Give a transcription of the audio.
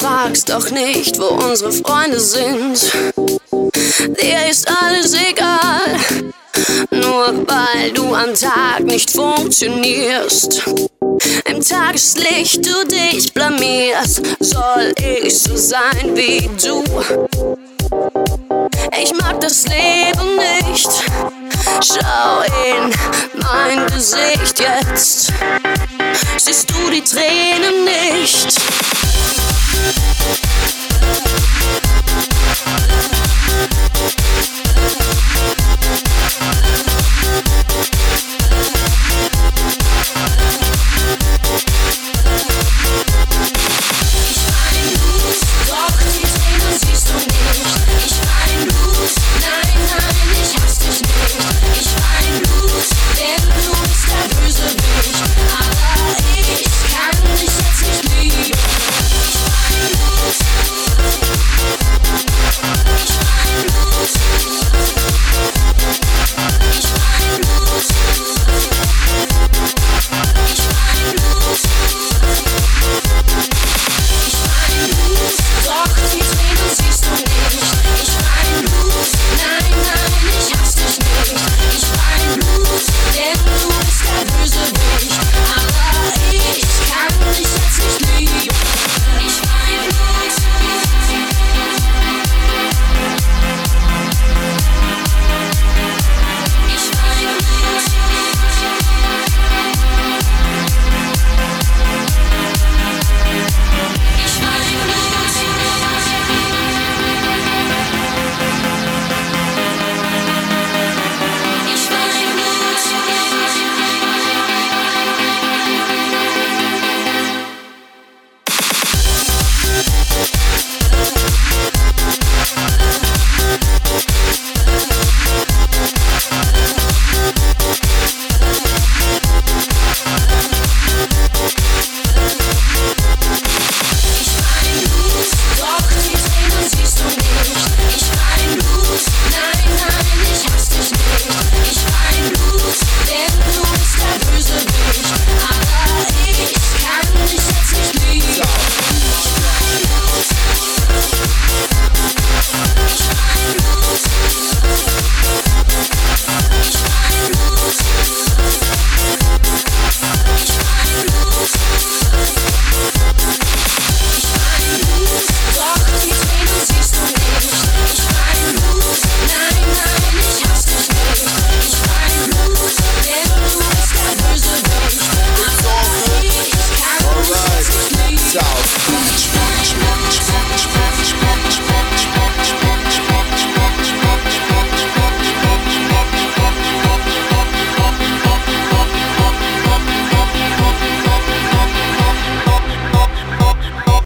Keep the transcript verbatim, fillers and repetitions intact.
fragst doch nicht, wo unsere Freunde sind. Dir ist alles egal, nur weil du am Tag nicht funktionierst. Im Tageslicht du dich blamierst. Soll ich so sein wie du? Ich mag das Leben nicht. Schau in mein Gesicht jetzt. Siehst du die Tränen nicht?